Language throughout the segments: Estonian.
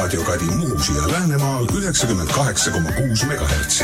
raadiokadi Muhusi ja Läänemaal 98,6 MHz.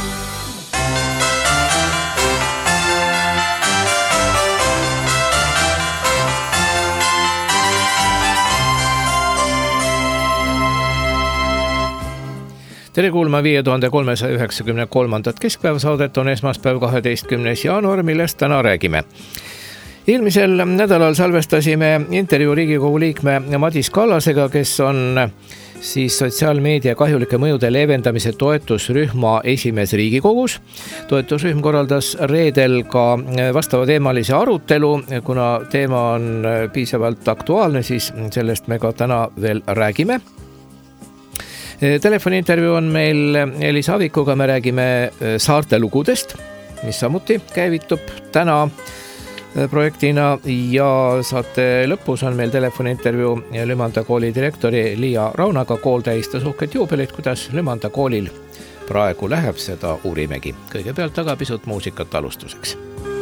Tere kuulma 5393. keskpäevasaadet on esmaspäev 12. jaanuar, millest täna räägime. Eelmisel nädalal salvestasime intervjuu Riigikogu liikme Madis Kallasega, kes on siis sotsiaalmeedia kahjulike mõjude leevendamise toetusrühma esimees Riigikogus. Toetusrühm korraldas reedel ka vastava teemalise arutelu. Kuna teema on piisavalt aktuaalne, siis sellest me ka täna veel räägime. Telefoniintervjuu on meil Elis Avikuga, me räägime saarte lugudest, mis samuti käivitub täna projektina ja saate lõpus on meil telefoniintervjuu Lümanda kooli direktori Liia Raunaga. Kool tähistas uhket juubelit, kuidas Lümanda koolil praegu läheb, seda uurimegi. Kõigepealt aga pisut muusikat alustuseks.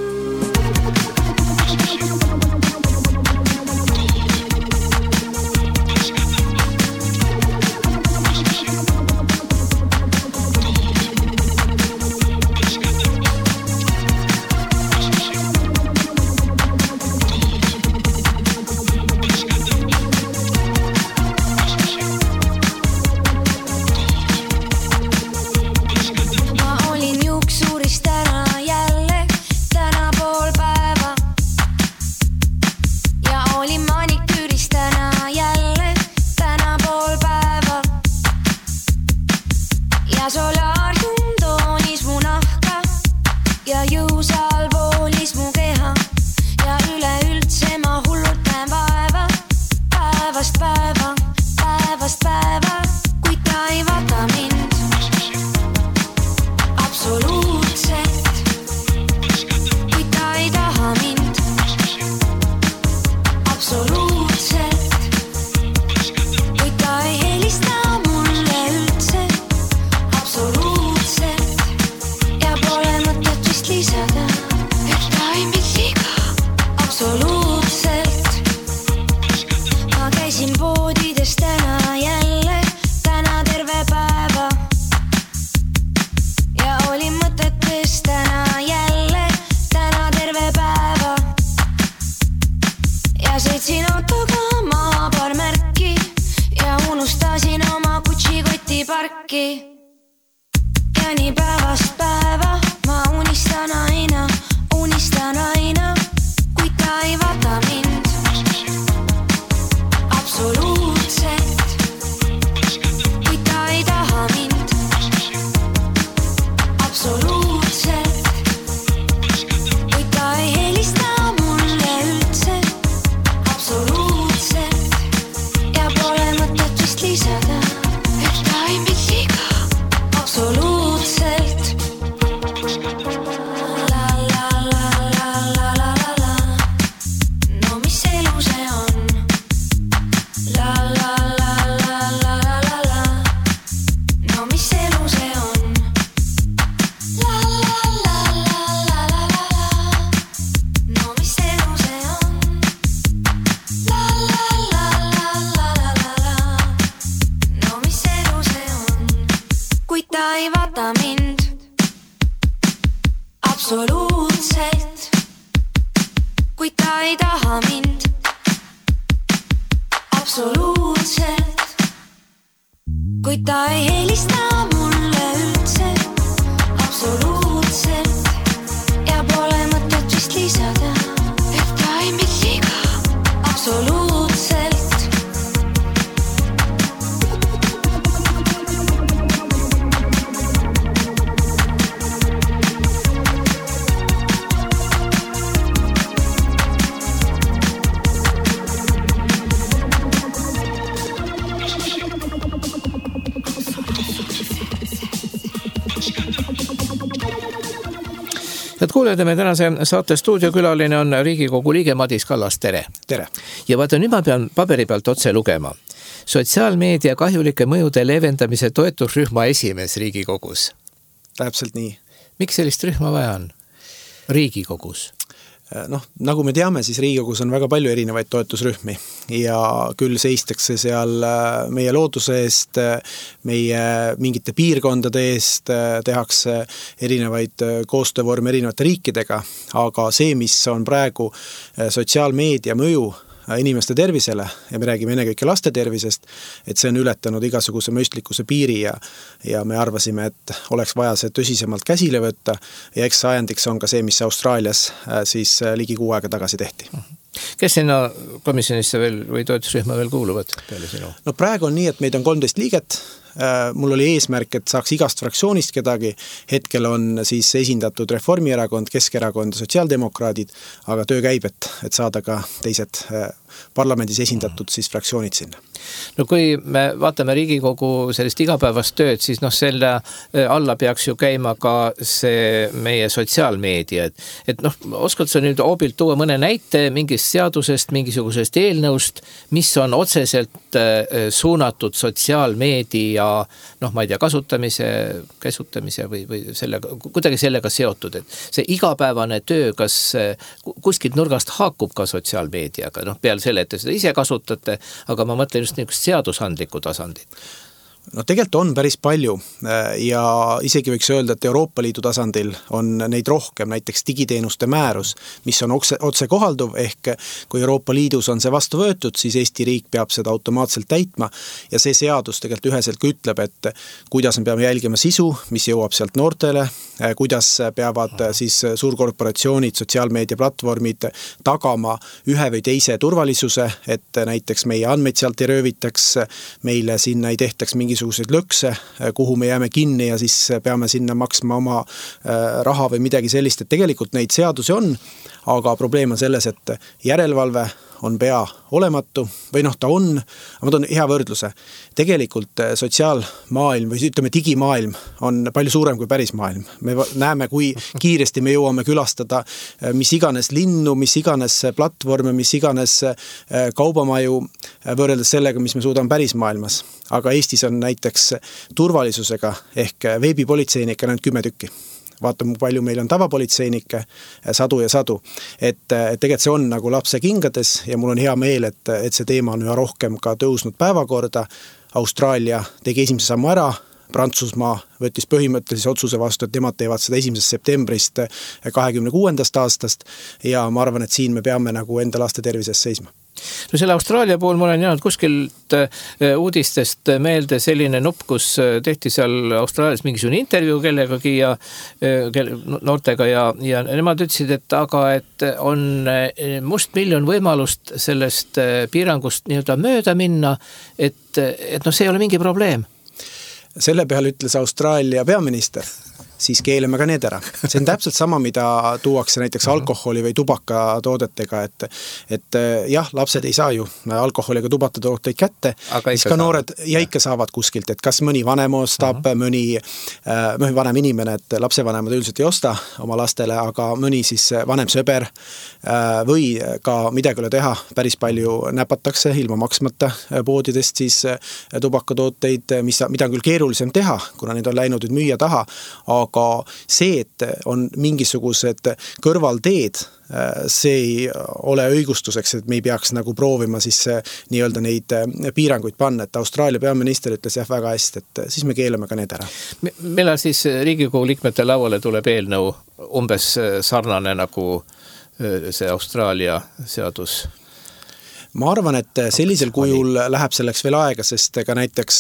Me tänase saate stuudiokülaline on Riigikogu liige Madis Kallas, tere! Tere! Ja vaata, nüüd ma pean paberi pealt otse lugema. Sotsiaalmeedia kahjulike mõjude leevendamise toetusrühma esimees Riigikogus. Täpselt nii. Miks sellist rühma vaja on Riigikogus? Nagu me teame, siis Riigikogus on väga palju erinevaid toetusrühmi ja küll seistakse seal meie looduse eest, meie mingite piirkondade eest, tehakse erinevaid koostöövorme erinevate riikidega, aga see, mis on praegu sotsiaalmeedia mõju inimeste tervisele ja me räägime ennekõike laste tervisest, et see on ületanud igasuguse mõistlikkuse piiri ja me arvasime, et oleks vaja see tõsisemalt käsile võtta ja eks ajendiks on ka see, mis Austraalias siis ligi 6 aega tagasi tehti. Kes sinna komisjonisse veel või toetusrühma veel kuuluvad peale sinu? Praegu on nii, et meid on 13 liiget. Mul oli eesmärk, et saaks igast fraktsioonist kedagi. Hetkel on siis esindatud Reformierakond, Keskerakond ja sotsiaaldemokraadid, aga töö käib, et saada ka teised parlamendis esindatud siis fraktsioonid sinna. No kui me vaatame Riigikogu sellist igapäevast tööd, siis selle alla peaks ju käima ka see meie sotsiaalmeedia. Et oskad sa nüüd hoobilt tuua mõne näite mingist seadusest, mingisugusest eelnõust, mis on otseselt suunatud sotsiaalmeedia ma ei tea, kasutamise, käsutamise või sellega, kuidagi sellega seotud, et see igapäevane töö, kas kuskilt nurgast haakub ka sotsiaalmeediaga, peale selle, et te seda ise kasutate, aga ma mõtlen just niisugust seadusandlikku tasandit. Tegelikult on päris palju ja isegi võiks öelda, et Euroopa Liidu tasandil on neid rohkem, näiteks digiteenuste määrus, mis on otse kohalduv, ehk kui Euroopa Liidus on see vastu võetud, siis Eesti riik peab seda automaatselt täitma ja see seadus tegelikult üheselt ütleb, et kuidas me peame jälgima sisu, mis jõuab sealt noortele, kuidas peavad siis suurkorporatsioonid, sotsiaalmeediaplatvormid tagama ühe või teise turvalisuse, et näiteks meie andmeid sealt ei röövitaks, meile sinna ei tehtaks mingisuguseid lõkse, kuhu me jääme kinni ja siis peame sinna maksma oma raha või midagi sellist, et tegelikult neid seadusi on, aga probleem on selles, et järelevalve on pea olematu või ta on, aga ma toon hea võrdluse. Tegelikult sotsiaalmaailm või ütleme digimaailm on palju suurem kui päris maailm. Me näeme, kui kiiresti me jõuame külastada mis iganes linnu, mis iganes platvorme, mis iganes kaubamaju võrreldes sellega, mis me suudame päris maailmas. Aga Eestis on näiteks turvalisusega ehk veebipolitseinik ainult 10 tükki. Vaatame, palju meil on tavapolitseinikke, sadu ja sadu. Et tegelikult see on nagu lapse kingades ja mul on hea meel, et see teema on üha rohkem ka tõusnud päevakorda. Austraalia tegi esimese sammu ära, Prantsusmaa võttis põhimõttelise otsuse vastu, et nemad teevad seda 1. septembrist 26. aastast ja ma arvan, et siin me peame nagu enda laste tervises seisma. No selle Austraalia puhul ma olen jäänud kuskilt uudistest meelde selline nupp, kus tehti seal Austraalias mingisugune intervjuu kellegagi ja noortega ja nemad ütlesid, et on mustmiljon võimalust sellest piirangust mööda minna, et see ei ole mingi probleem. Selle peale ütles Austraalia peaminister, siis keelame ka need ära. See on täpselt sama, mida tuuakse näiteks alkoholi või tubakatoodetega, et jah, lapsed ei saa ju alkoholiga tubakatooteid kätte, siis ka noored ja ikka saavad kuskilt, et kas mõni vanem ostab, mõni vanem inimene, et lapsevanemad üldiselt ei osta oma lastele, aga mõni siis vanem sõber või ka midagi ole teha, päris palju näpatakse ilma maksmata poodidest siis tubakatooteid, mida on küll keerulisem teha, kuna need on läinud nüüd müüa taha, aga see, et on mingisugused kõrvalteed, see ei ole õigustuseks, et me ei peaks nagu proovima siis nii-öelda neid piiranguid panna, et Austraalia peaminister ütles väga hästi, et siis me keelame ka need ära. Millal siis Riigikogu liikmete lauale tuleb eelnõu umbes sarnane nagu see Austraalia seadus? Ma arvan, et sellisel kujul läheb selleks veel aega, sest ka näiteks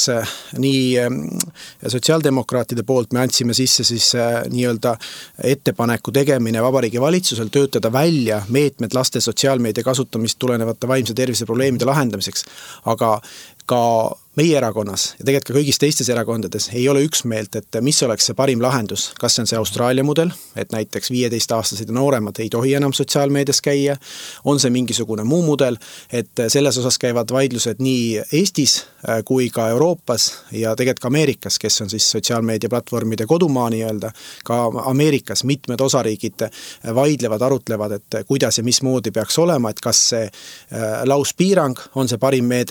nii sotsiaaldemokraatide poolt me andsime sisse siis nii-öelda ettepaneku tegemine Vabariigi Valitsusel töötada välja meetmed laste sotsiaalmeedia kasutamist tulenevate vaimse tervise probleemide lahendamiseks. Aga ka meie erakonnas ja tegelikult ka kõigis teistes erakondades ei ole üksmeelt, et mis oleks see parim lahendus. Kas see on see Austraalia mudel, et näiteks 15-aastased ja nooremad ei tohi enam sotsiaalmeedias käia, on see mingisugune muu mudel, et selles osas käivad vaidlused nii Eestis kui ka Euroopas ja tegelikult ka Ameerikas, kes on siis sotsiaalmeediaplatvormide kodumaa nii-öelda, ka Ameerikas mitmed osariigid vaidlevad, arutlevad, et kuidas ja mismoodi peaks olema, et kas see lauspiirang on see parim meede,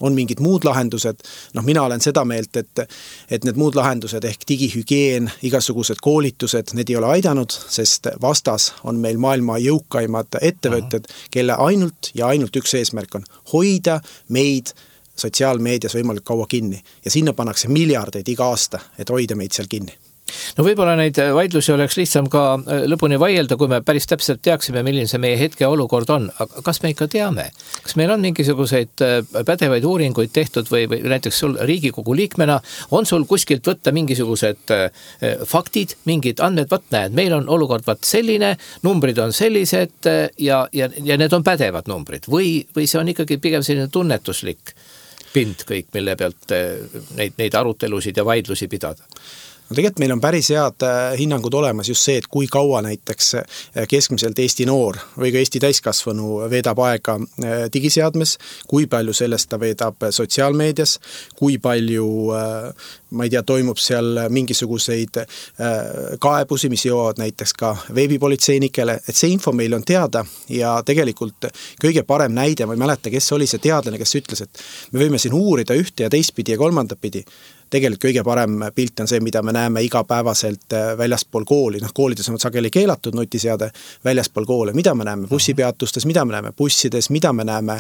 on mingid muud lahendused, mina olen seda meelt, et need muud lahendused ehk digihügieen, igasugused koolitused, need ei ole aidanud, sest vastas on meil maailma jõukaimad ettevõtted, kelle ainult üks eesmärk on hoida meid sotsiaalmeedias võimalik kaua kinni ja sinna pannakse miljardeid iga aasta, et hoida meid seal kinni. No võib-olla neid vaidlusi oleks lihtsam ka lõpuni vaielda, kui me päris täpselt teaksime, milline see meie hetke olukord on. Aga kas me ikka teame? Kas meil on mingisuguseid pädevaid uuringuid tehtud või näiteks sul Riigikogu liikmena on sul kuskilt võtta mingisugused faktid, mingid andmed, näed, meil on olukord selline, numbrid on sellised ja need on pädevad numbrid või see on ikkagi pigem selline tunnetuslik pind kõik, mille pealt neid arutelusid ja vaidlusi pidada? No tegelikult meil on päris head hinnangud olemas just see, et kui kaua näiteks keskmiselt Eesti noor või ka Eesti täiskasvanu veedab aega digiseadmes, kui palju sellest ta veedab sotsiaalmeedias, kui palju, ma ei tea, toimub seal mingisuguseid kaebusi, mis jõuavad näiteks ka veebipolitseinikele, et see info meil on teada ja tegelikult kõige parem näide, ma ei mäleta, kes oli see teadlane, kes ütles, et me võime siin uurida ühte ja teistpidi ja kolmandat pidi. Tegelikult kõige parem pilt on see, mida me näeme igapäevaselt väljaspool kooli. Koolides on sageli keelatud nutiseade väljaspool koole. Mida me näeme bussipeatustes, mida me näeme bussides, mida me näeme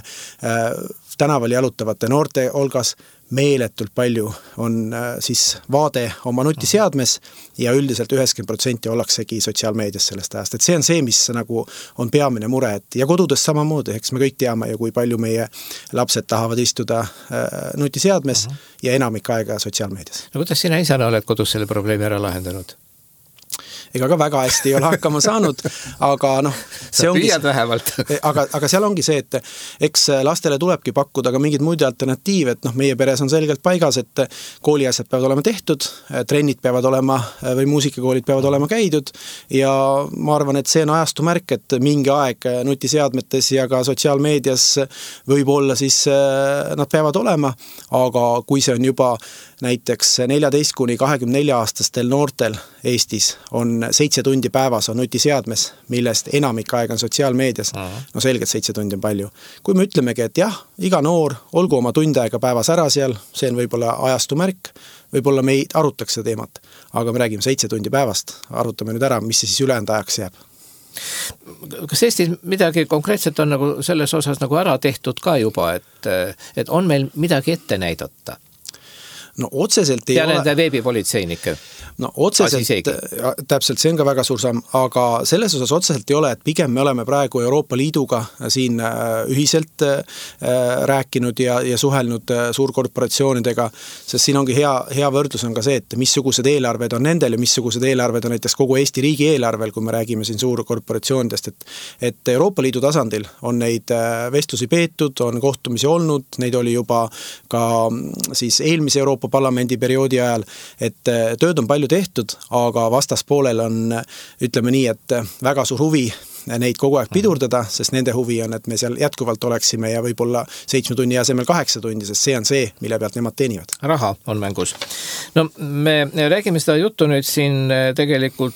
tänaval jalutavate noorte olgas. Meeletult palju on siis vaade oma nutiseadmes ja üldiselt 90% ollaksegi sotsiaalmeedias sellest ajast. Et see on see, mis nagu on peamine mure. Ja kodudes samamoodi, eks me kõik teame ju, kui palju meie lapsed tahavad istuda nutiseadmes ja enamik aega sotsiaalmeedias. No kuidas sina isana oled kodus selle probleemi ära lahendanud? Ega ka väga hästi ei ole hakkama saanud, aga see ongi vähemalt. aga seal ongi see, et eks lastele tulebki pakkuda ka mingid muid alternatiive, et meie peres on selgelt paigas, et kooliasjad peavad olema tehtud, trennid peavad olema või muusikakoolid peavad olema käidud ja ma arvan, et see on ajastu märk, et mingi aeg nutiseadmetes ja ka sotsiaalmeedias võib olla siis nad peavad olema, aga kui see on juba näiteks 14–24 aastastel noortel Eestis on 7 tundi päevas on nutiseadmes, millest enamik aega on sotsiaalmeedias. No selgelt 7 tundi on palju. Kui me ütlemegi, et jah, iga noor, olgu oma tund aega päevas ära seal, see on võib-olla ajastu märk, võib-olla me ei arutaks seda teemat, aga me räägime 7 tundi päevast, arutame nüüd ära, mis see siis ülejäänud ajaks jääb. Kas Eestis midagi konkreetselt on nagu selles osas nagu ära tehtud ka juba, et on meil midagi ette näidata? No otseselt ei ole... Ja nende veebipolitseinike? No otseselt, täpselt, see on ka väga suur samm, aga selles osas otseselt ei ole, et pigem me oleme praegu Euroopa Liiduga siin ühiselt rääkinud ja suhelnud suurkorporatsioonidega, sest siin ongi hea võrdlus on ka see, et missugused eelarved on nendel ja missugused eelarved on näiteks kogu Eesti riigi eelarvel, kui me räägime siin suurkorporatsioonidest, et Euroopa Liidu tasandil on neid vestlusi peetud, on kohtumisi olnud, neid oli juba ka siis eelmise Euroopa Parlamendi perioodi ajal, et tööd on palju tehtud, aga vastaspoolel on, ütleme nii, et väga suur huvi neid kogu aeg pidurdada, sest nende huvi on, et me seal jätkuvalt oleksime ja võib-olla 7 tunni asemel 8 tundi, sest see on see, mille pealt nemad teenivad. Raha on mängus. No me räägime seda juttu nüüd siin tegelikult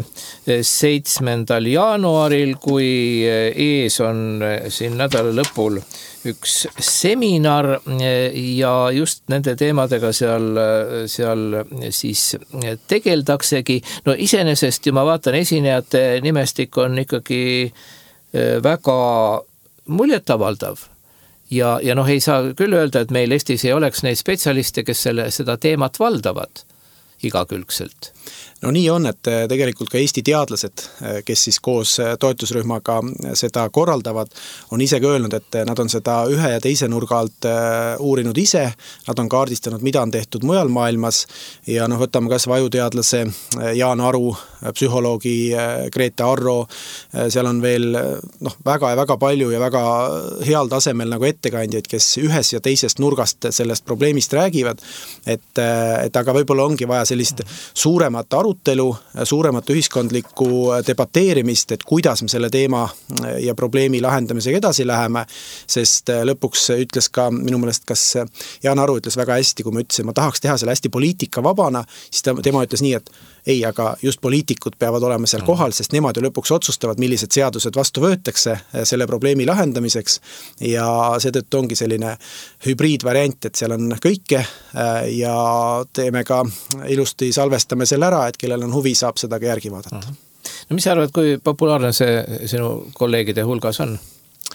7. jaanuaril, kui ees on siin nädala lõpul üks seminar ja just nende teemadega seal siis tegeldaksegi. No iseenesest ju ma vaatan esinejate nimestik on ikkagi väga muljetavaldav. Ja ei saa küll öelda, et meil Eestis ei oleks neid spetsialiste, kes seda teemat valdavad igakülgselt. No nii on, et tegelikult ka Eesti teadlased, kes siis koos toetusrühmaga seda korraldavad, on isegi öelnud, et nad on seda ühe ja teise nurga alt uurinud ise, nad on kaardistanud, mida on tehtud mujal maailmas ja võtame kas vajuteadlase Jaan Aru, psühholoogi Grete Arro, seal on veel väga ja väga palju ja väga heal tasemel nagu ettekandjaid, kes ühes ja teisest nurgast sellest probleemist räägivad, et aga võib-olla ongi vaja sellist suuremat aru arutelu, suuremat ühiskondlikku debateerimist, et kuidas me selle teema ja probleemi lahendamisega edasi läheme, sest lõpuks ütles ka minu meelest, kas Jaan Aru ütles väga hästi, kui ma ütlesin, ma tahaks teha selle hästi poliitikavabana, siis tema ütles nii, et ei, aga just poliitikud peavad olema seal kohal, sest nemad ju lõpuks otsustavad, millised seadused vastu võetakse selle probleemi lahendamiseks ja seetõttu ongi selline hübriidvariant, et seal on kõike ja teeme ka ilusti salvestame selle ära, et kellel on huvi, saab seda ka järgi vaadata. No mis sa arvad, kui populaarne see sinu kolleegide hulgas on?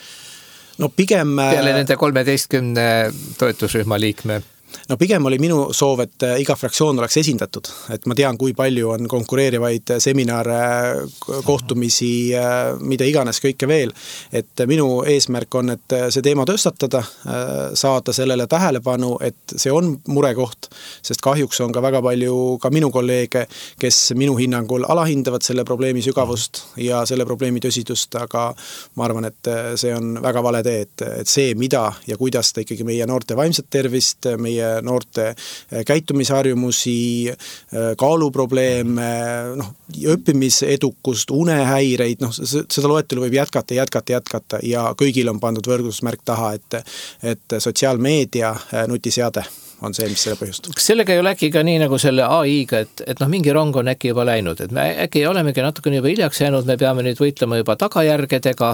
No pigem... Peale nende 13 toetusrühma liikme. No pigem oli minu soov, et iga fraktsioon oleks esindatud, et ma tean, kui palju on konkureerivaid seminare, kohtumisi, mida iganes kõike veel, et minu eesmärk on, et see teema tõstatada, saada sellele tähelepanu, et see on murekoht, sest kahjuks on ka väga palju ka minu kolleege, kes minu hinnangul alahindavad selle probleemi sügavust ja selle probleemi tõsidust, aga ma arvan, et see on väga vale tee, et see, mida ja kuidas ta ikkagi meie noorte vaimset tervist, meie noorte käitumisharjumusi, kaaluprobleeme, õppimisedukust, unehäireid, seda loetelu võib jätkata ja kõigil on pandud võrdlusmärk taha, et sotsiaalmeedia nutiseade on see, mis selle põhjust. Sellega ei ole äkki ka nii nagu selle AI-ga, et mingi rong on äkki juba läinud, et me äkki olemegi natukene juba hiljaks jäänud, me peame nüüd võitlema juba tagajärgedega.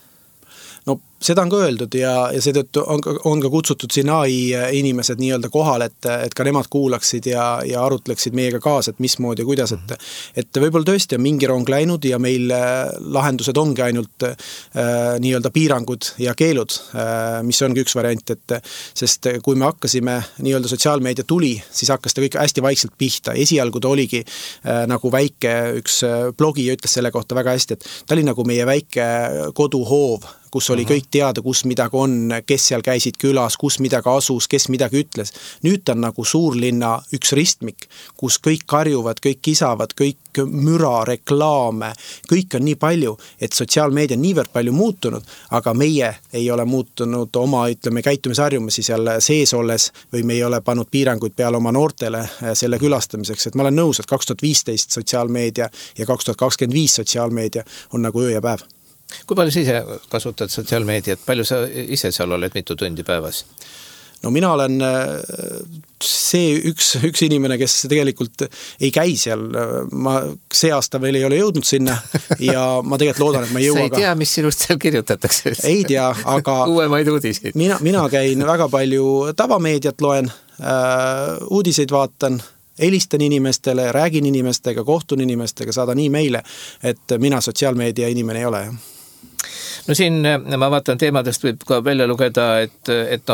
No seda on ka öeldud ja seetõttu on ka kutsutud siin AI inimesed nii-öelda kohal, et ka nemad kuulaksid ja arutleksid meiega kaasa, et mismoodi ja kuidas, et võib-olla tõesti on mingi rong läinud ja meil lahendused ongi ainult nii-öelda piirangud ja keelud, mis ongi üks variant, sest kui me hakkasime nii-öelda sotsiaalmeedia tuli, siis hakkas ta kõik hästi vaikselt pihta. Esialgu ta oligi nagu väike, üks blogija ütles selle kohta väga hästi, et ta oli nagu meie väike koduhoov, kus oli kõik teada, kus midagi on, kes seal käisid külas, kus midagi asus, kes midagi ütles. Nüüd ta on nagu suurlinna üks ristmik, kus kõik karjuvad, kõik kisavad, kõik müra, reklaame, kõik on nii palju, et sotsiaalmeedia on niivõrd palju muutunud, aga meie ei ole muutunud oma, käitumisharjumusi seal sees olles või me ei ole pannud piiranguid peale oma noortele selle külastamiseks, et ma olen nõus, et 2015 sotsiaalmeedia ja 2025 sotsiaalmeedia on nagu öö ja päev. Kui palju sa ise kasutad sotsiaalmeediat? Palju sa ise seal oled, mitu tundi päevas? No mina olen see üks inimene, kes tegelikult ei käi seal. Ma see aasta veel ei ole jõudnud sinna ja ma tegelikult loodan, et ma ei jõua. Sa ei tea, mis sinust seal kirjutatakse? Ei tea, aga uuemaid uudiseid. Mina käin väga palju tavameediat loen, uudiseid vaatan, helistan inimestele, räägin inimestega, kohtun inimestega, saadan e-maile, et mina sotsiaalmeedia inimene ei ole. No siin ma vaatan teemadest võib ka välja lugeda, et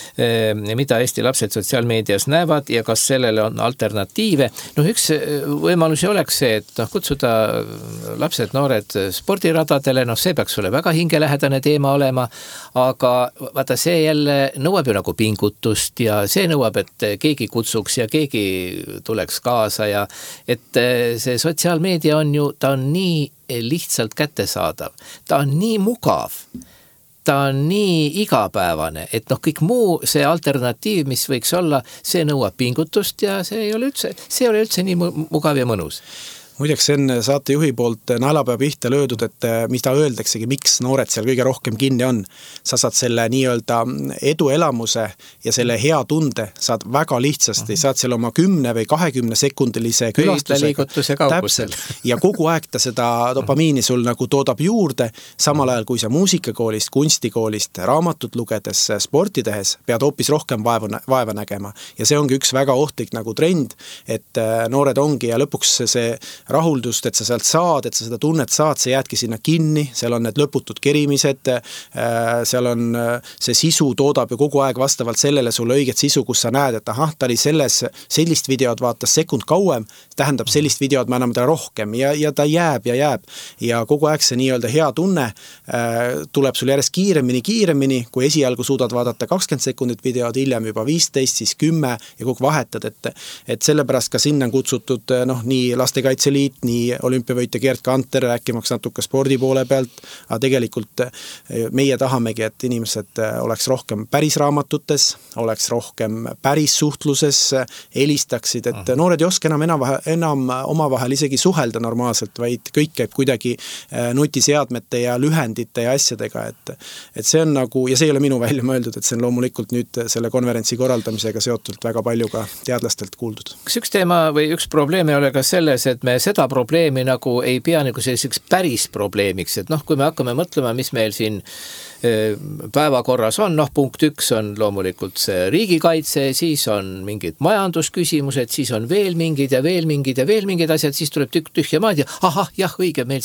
mida Eesti lapsed sotsiaalmeedias näevad ja kas sellele on alternatiive. Üks võimalusi oleks see, et kutsuda lapsed, noored spordiradadele, see peaks sulle väga hingelähedane teema olema, aga vaata, see jälle nõuab ju nagu pingutust ja see nõuab, et keegi kutsuks ja keegi tuleks kaasa ja et see sotsiaalmeedia on ju, ta on nii lihtsalt kättesaadav. Ta on nii mugav, ta on nii igapäevane, et kõik muu see alternatiiv, mis võiks olla, see nõuab pingutust ja see ei ole üldse nii mugav ja mõnus. Muideks enne saatejuhi poolt naelapea pihta löödud, et mida öeldaksegi, miks noored seal kõige rohkem kinni on. Sa saad selle nii-öelda eduelamuse ja selle hea tunde saad väga lihtsasti, saad seal oma 10 või 20 sekundilise külastusega. Täpselt. Ja kogu aeg ta seda dopamiini sul nagu toodab juurde, samal ajal kui sa muusikakoolist, kunstikoolist, raamatut lugedes, sporti tehes, pead hoopis rohkem vaeva nägema. Ja see ongi üks väga ohtlik nagu trend, et noored ongi ja lõpuks see rahuldust, et sa sealt saad, et sa seda tunnet saad, sa jäädki sinna kinni, seal on need lõputud kerimised, seal on see sisu toodab ju kogu aeg vastavalt sellele sulle õiget sisu, kus sa näed, et ta oli sellist videod vaatas sekund kauem, tähendab sellist videod me anname ta rohkem ja ta jääb ja kogu aeg see nii-öelda hea tunne tuleb sul järjest kiiremini, kui esialgu suudad vaadata 20 sekundit videod, hiljem juba 15, siis 10 ja kogu vahetad, et sellepärast ka sinna on kutsutud nii lastekaitse Kaitseliit, nii olümpiavõitja Gerd Kanter, rääkimaks natuke spordi poole pealt, aga tegelikult meie tahamegi, et inimesed oleks rohkem päris raamatutes, oleks rohkem päris suhtluses, helistaksid, et noored ei oska enam omavahel isegi suhelda normaalselt, vaid kõik käib kuidagi nutiseadmete ja lühendite ja asjadega, et see on nagu, ja see ei ole minu välja mõeldud, et see on loomulikult nüüd selle konverentsi korraldamisega seotult väga palju ka teadlastelt kuuldud. Kas üks teema või üks probleem ei ole ka selles, et me seda probleemi nagu ei pea nagu selliseks päris probleemiks, et kui me hakkame mõtlema, mis meil siin päevakorras on, punkt 1 on loomulikult see riigikaitse, siis on mingid majandusküsimused, siis on veel mingid ja veel mingid ja veel mingid asjad, siis tuleb tükk tühja maad ja jah, õige, meil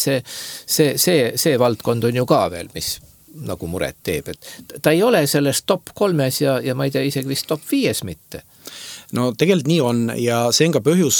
see valdkond on ju ka veel, mis nagu muret teeb, et ta ei ole selles top 3 ja ma ei tea, isegi vist top 5 mitte. No tegelikult nii on ja see on ka põhjus,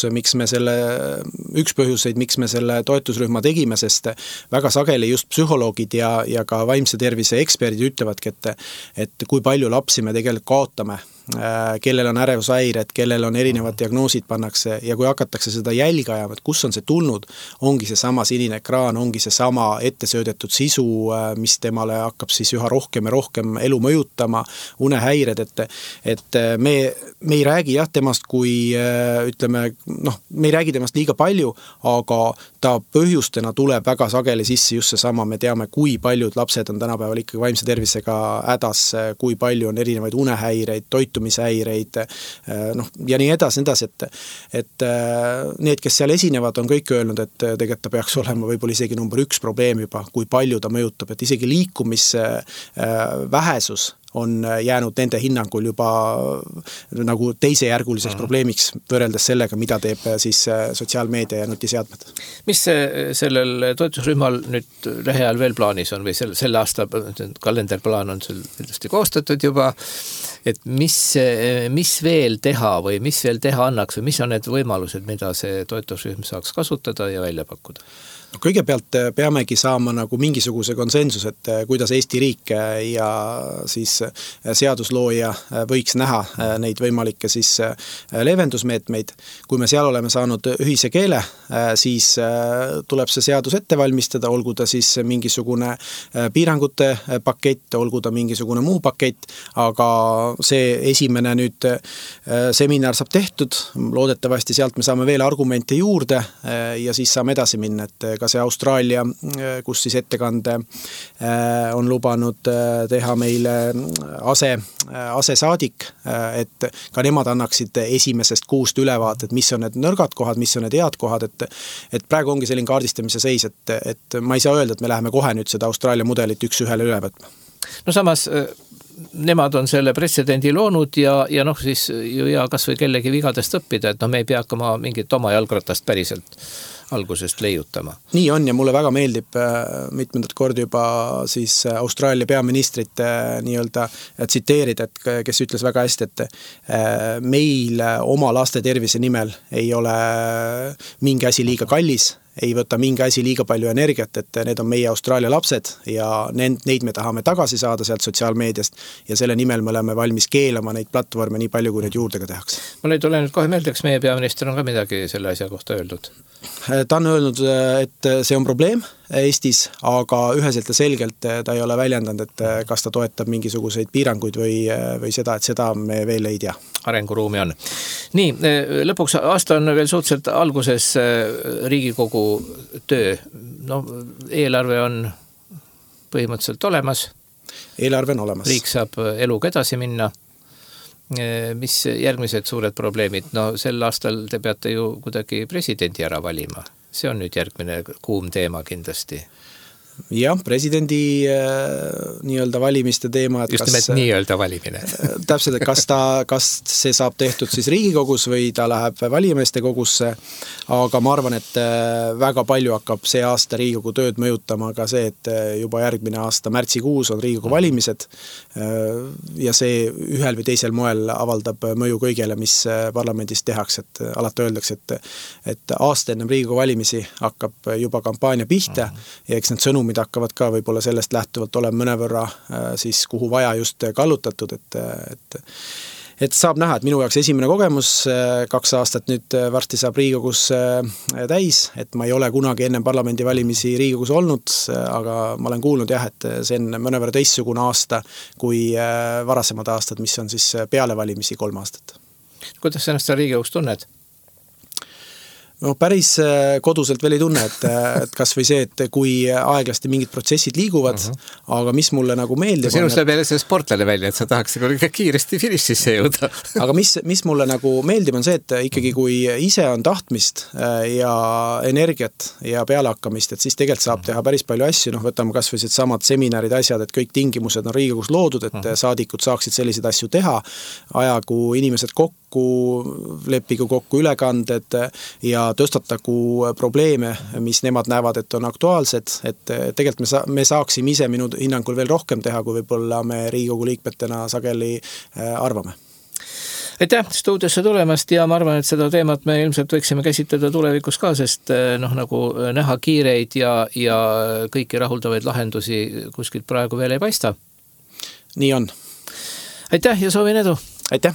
üks põhjuseid, miks me selle toetusrühma tegime, sest väga sageli just psühholoogid ja ka vaimse tervise eksperdid ütlevadki, et kui palju lapsi me tegelikult kaotame, kellel on ärevushäired, kellel on erinevad diagnoosid pannakse ja kui hakatakse seda jälgajama, et kus on see tulnud, ongi see sama sinine ekraan, ongi see sama ettesöödetud sisu, mis temale hakkab siis üha rohkem ja rohkem elu mõjutama, unehäired, et me ei räägi jah temast kui ütleme, me ei räägi temast liiga palju, aga ta põhjustena tuleb väga sageli sisse just seesama, me teame, kui paljud lapsed on tänapäeval ikkagi vaimse tervisega hädas, kui palju on erinevaid unehäireid, toitumishäireid, ja nii edasi, et need, kes seal esinevad, on kõik öelnud, et tegelikult ta peaks olema võib-olla isegi number 1 probleem juba, kui palju ta mõjutab, et isegi liikumise vähesus on jäänud nende hinnangul juba nagu teisejärguliseks probleemiks võrreldes sellega, mida teeb siis sotsiaalmeedia ja nutiseadmed. Mis sellel toetusrühmal nüüd lähiajal veel plaanis on või selle aasta kalenderplaan on sul kindlasti koostatud juba, et mis veel teha või mis veel teha annaks või mis on need võimalused, mida see toetusrühm saaks kasutada ja välja pakkuda? Kõigepealt peamegi saama nagu mingisuguse konsensus, et kuidas Eesti riik ja siis seaduslooja võiks näha neid võimalikke siis leevendusmeetmeid. Kui me seal oleme saanud ühise keele, siis tuleb see seadus ette valmistada, olgu ta siis mingisugune piirangute pakett, olgu ta mingisugune muu pakett, aga see esimene nüüd seminar saab tehtud, loodetavasti sealt me saame veel argumente juurde ja siis saame edasi minna, et ka see Austraalia, kus siis ettekande on lubanud teha meile asesaadik, et ka nemad annaksid esimesest kuust ülevaated, mis on need nõrgad kohad, mis on need head kohad, et praegu ongi selline kaardistamise seis, et ma ei saa öelda, et me läheme kohe nüüd seda Austraalia mudelit 1-1 üle võtma. No samas nemad on selle pretsedendi loonud ja siis ju kas või kellegi vigadest õppida, et me ei pea hakkama mingit oma jalgratast päriselt algusest leiutama. Nii on ja mulle väga meeldib mitmendat korda juba siis Austraalia peaministrit nii-öelda tsiteerida, et kes ütles väga hästi, et meil oma laste tervise nimel ei ole mingi asi liiga kallis, ei võta mingi asi liiga palju energiat, et need on meie Austraalia lapsed ja neid me tahame tagasi saada sealt sotsiaalmeediast ja selle nimel me oleme valmis keelama neid platvorme nii palju, kui neid juurde ka tehakse. Mul ei tule nüüd kohe meelde, kas meie peaminister on ka midagi selle asja kohta öeldud? Ta on öelnud, et see on probleem Eestis, aga üheselt ja selgelt ta ei ole väljendanud, et kas ta toetab mingisuguseid piiranguid või seda, et seda me veel ei tea. Arenguruumi on. Nii, lõpuks aasta on veel suhteliselt alguses Riigikogu töö. Eelarve on põhimõtteliselt olemas. Eelarve on olemas. Riik saab eluga edasi minna. Mis järgmised suured probleemid? Sel aastal te peate ju kuidagi presidendi ära valima. See on nüüd järgmine kuum teema kindlasti. Jah, presidendi nii-öelda valimiste teema. Just nimelt nii-öelda valimine. Täpselt, et kas see saab tehtud siis Riigikogus või ta läheb valimeeste kogusse, aga ma arvan, et väga palju hakkab see aasta Riigikogu tööd mõjutama ka see, et juba järgmine aasta märtsikuus on Riigikogu valimised ja see ühel või teisel moel avaldab mõju kõigele, mis parlamendis tehakse, et alati öeldakse, et aasta ennem Riigikogu valimisi hakkab juba kampaania pihta ja eks need sõnumid hakkavad ka võib-olla sellest lähtuvalt olema mõnevõrra siis kuhu vaja just kallutatud, et saab näha, et minu jaoks esimene kogemus, 2 aastat nüüd varsti saab Riigikogus täis, et ma ei ole kunagi enne parlamendivalimisi Riigikogus olnud, aga ma olen kuulnud jah, et see on mõnevõrra teistsugune aasta kui varasemad aastad, mis on siis peale valimisi 3 aastat. Kuidas sa ennast Riigikogus tunned? No päris koduselt veel ei tunne, et kas või see, et kui aeglasti mingid protsessid liiguvad, aga mis mulle nagu meeldib... Sinust läheb jälle see sportlane välja, et sa tahaks kiiresti finišisse jõuda. Aga mis mulle nagu meeldib on see, et ikkagi kui ise on tahtmist ja energiat ja pealehakkamist, et siis tegelikult saab teha päris palju asju, võtame kas või samad seminarid, asjad, et kõik tingimused on Riigikogus loodud, et saadikud saaksid selliseid asju teha, ajagu inimesed kokku, leppigu kokku ülekanded ja tõstatagu probleeme, mis nemad näevad, et on aktuaalsed, et tegelikult me saaksime ise minu hinnangul veel rohkem teha, kui võib-olla me Riigikogu liikmetena sageli arvame. Aitäh stuudiosse tulemast ja ma arvan, et seda teemat me ilmselt võiksime käsitleda tulevikus ka, sest nagu näha kiireid ja kõiki rahuldavaid lahendusi kuskilt praegu veel ei paista. Nii on. Aitäh ja soovin edu! Aitäh!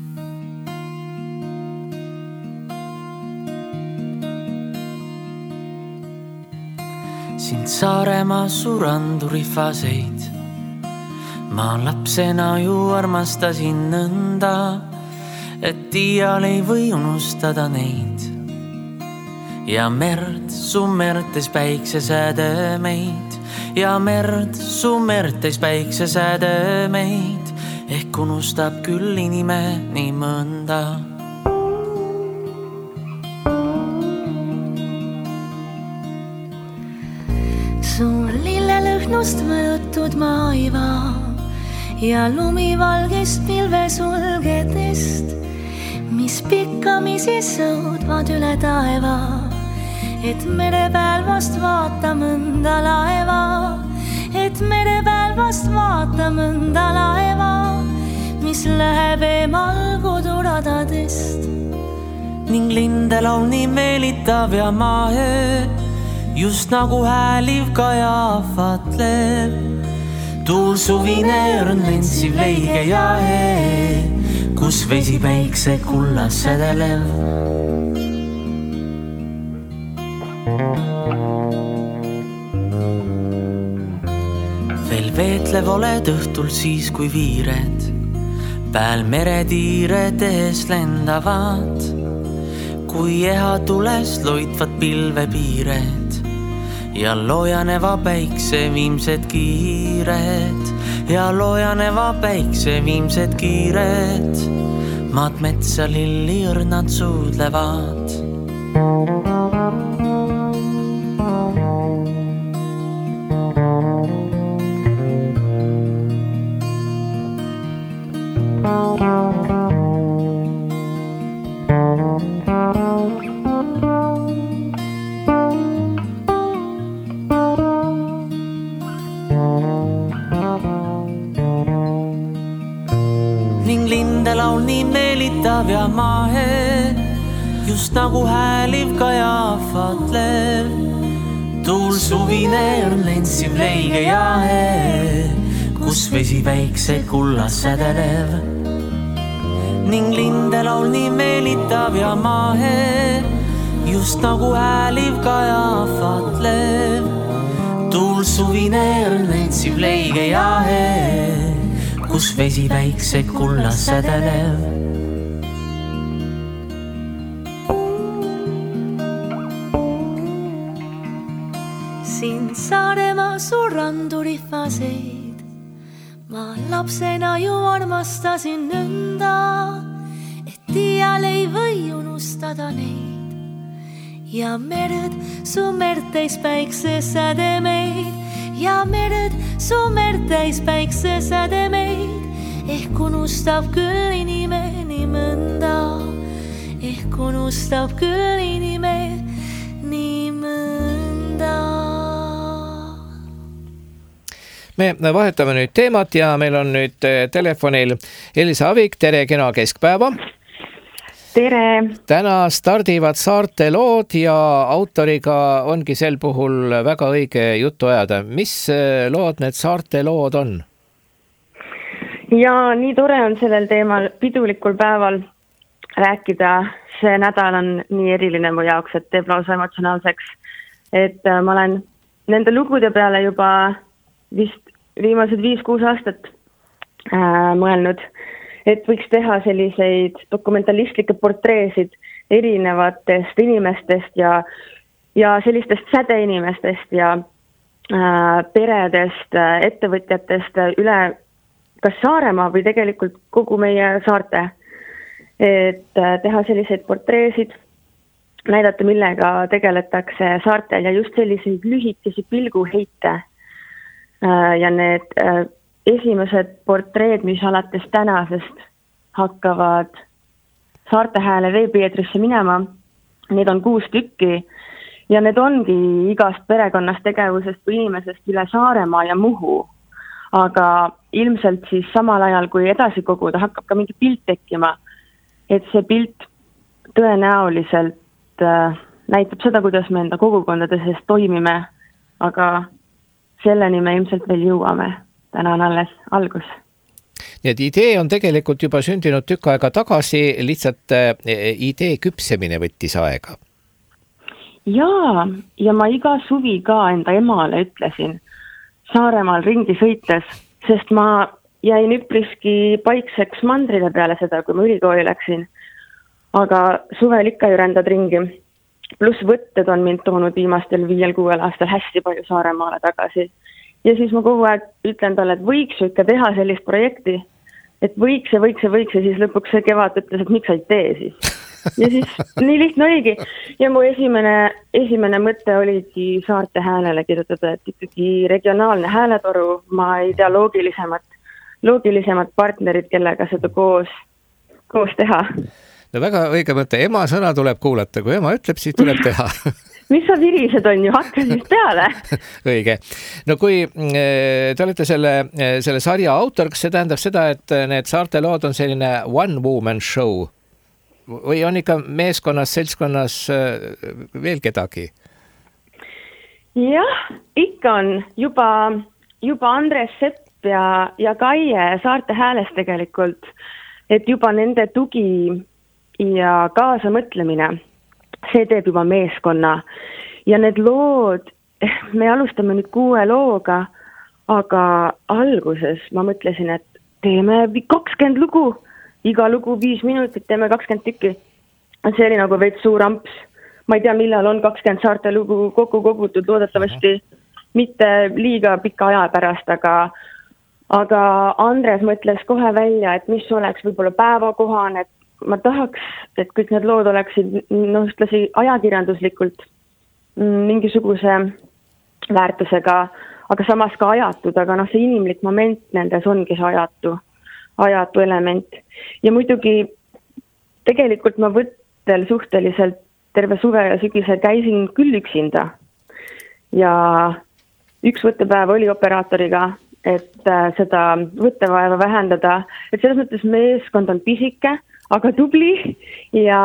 Sind Saaremaa surandurifaseid. Ma lapsena ju armastasin nõnda, et iial ei või unustada neid. Ja merd summertes päiksesädemeid, ja merd summertes päiksesädemeid, ehk unustab küll inimene mõnda. Suur lillelõhnust mõõtud maiva ja lumivalgest pilvesulgedest, mis pikkamisi sõudvad üle taeva, et merepääl vast vaata mõnda laeva, et merepääl vast vaata mõnda laeva, mis läheb eemal koduradadest. Ning lindelaul nii meelitav ja maaöö, just nagu hääliv kaja ahvatleb, tuul suvine õrn lentsiv leige ja hee, kus vesi päikse kullas sädelev. Veel veetlev oled õhtul siis, kui viired pääl meretiire tehes lendavad, kui eha tules loitvad pilvepiired ja loojaneva päikse viimsed kiired, ja loojaneva päikse viimsed kiired, maad metsa lilli õrnad suudlevad. Ja mahe, just nagu hääliv kaja ahvatlev, tuul suvine õrn lentsiv leige ja hee, kus vesi päikse kullas sädelev. Ning lindelaul nii meelitav ja mahe, just nagu hääliv kaja ahvatlev, tuul suvine õrn lentsiv leige ja hee, kus vesi päikse kullas sädelev. Saaremaa surandurifaseid, ma lapsena ju armastasin nõnda, et iial ei või unustada neid. Ja merd su merd täis päiksesädemeid, ja merd su merd täis päiksesädemeid, ehk unustab küll inimene mõnda, ehk unustab küll inimene mõnda. Me vahetame nüüd teemat ja meil on nüüd telefonil Elisa Avik, tere kena keskpäeva. Tere! Täna stardivad saarte lood ja autoriga ongi sel puhul väga õige juttu ajada. Mis lood need saarte lood on? ja nii tore on sellel teemal pidulikul päeval rääkida. See nädal on nii eriline mu jaoks, et teeb lausa emotsionaalseks. Et ma olen nende lugude peale juba vist viimased 5-6 aastat mõelnud, et võiks teha selliseid dokumentalistlikke portreesid erinevatest inimestest ja sellistest sädeinimestest ja peredest, ettevõtjatest üle kas Saaremaa või tegelikult kogu meie saarte. Et teha selliseid portreesid, näidata millega tegeletakse saartel ja just selliseid lühikesi pilguheite. Ja need esimesed portreed, mis alates tänasest hakkavad Saarte Hääle veebieetrisse minema, need on 6 tükki ja need ongi igast perekonnast tegevusest või inimesest üle Saaremaa ja Muhu. Aga ilmselt siis samal ajal, kui edasi koguda, hakkab ka mingi pilt tekkima, et see pilt tõenäoliselt näitab seda, kuidas me enda kogukondade sees toimime, aga selleni me ilmselt veel jõuame. Täna on alles algus. Nii et idee on tegelikult juba sündinud tükk aega tagasi, lihtsalt idee küpsemine võttis aega. Ja ma iga suvi ka enda emale ütlesin Saaremaal ringi sõites, sest ma jäin üpriski paikseks mandrile peale seda, kui ma ülikooli läksin. Aga suvel ikka ju rändad ringi. Plus võtted on mind toonud viimastel 5-6 aastal hästi palju Saaremaale tagasi. Ja siis ma kogu aeg ütlen talle, et võiks ju ikka teha sellist projekti, et võiks ja siis lõpuks see kevad ütles, et miks sa ei tee siis. Ja siis nii lihtne oligi. Ja mu esimene mõte oligi Saarte Häälele kirjutada, et ikkagi regionaalne hääletoru, ma ei tea loogilisemad partnerid, kellega seda koos teha. No väga õige mõte. Ema sõna tuleb kuulata. Kui ema ütleb, siis tuleb teha. Mis sa virised on ju, hakka siis peale. Õige. No kui te olete selle sarja autor, kas see tähendab seda, et need saarte lood on selline one-woman show? Või on ikka meeskonnas, seltskonnas veel kedagi? Jah, ikka on. Juba Andres Sepp ja Kaie Saarte Hääles tegelikult, et juba nende tugi ja kaasamõtlemine, see teeb juba meeskonna. Ja need lood, me alustame nüüd 6 looga, aga alguses ma mõtlesin, et teeme 20 lugu, iga lugu 5 minutit, teeme 20 tükki. See oli nagu veits suur amps. Ma ei tea, millal on 20 saarte lugu kokku kogutud, loodetavasti mitte liiga pika aja pärast, aga Andres mõtles kohe välja, et mis oleks võib-olla päevakohan, et ma tahaks, et kõik need lood oleksid ühtlasi ajakirjanduslikult mingisuguse väärtusega, aga samas ka ajatud, aga see inimlik moment nendes ongi see ajatu element. Ja muidugi tegelikult ma võttel suhteliselt terve suve ja sügise käisin küll üksinda ja üks võttepäev oli operaatoriga, et seda võttevaeva vähendada, et selles mõttes meeskond on pisike, aga tubli ja